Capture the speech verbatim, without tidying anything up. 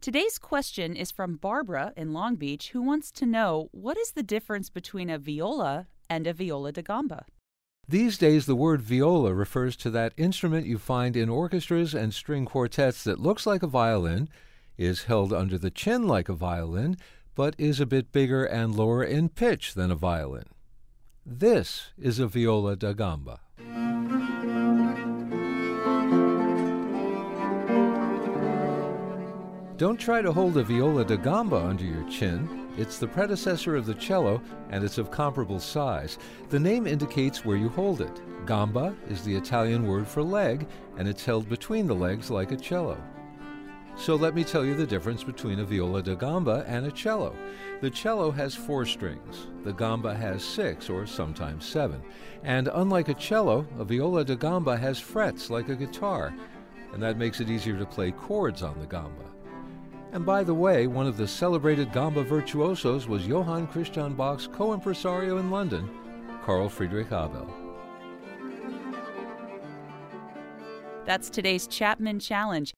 Today's question is from Barbara in Long Beach, who wants to know what is the difference between a viola and a viola da gamba? These days, the word viola refers to that instrument you find in orchestras and string quartets that looks like a violin, is held under the chin like a violin, but is a bit bigger and lower in pitch than a violin. This is a viola da gamba. Don't try to hold a viola da gamba under your chin. It's the predecessor of the cello, and it's of comparable size. The name indicates where you hold it. Gamba is the Italian word for leg, and it's held between the legs like a cello. So let me tell you the difference between a viola da gamba and a cello. The cello has four strings. The gamba has six, or sometimes seven. And unlike a cello, a viola da gamba has frets like a guitar, and that makes it easier to play chords on the gamba. And by the way, one of the celebrated gamba virtuosos was Johann Christian Bach's co-impresario in London, Carl Friedrich Abel. That's today's Chapman Challenge.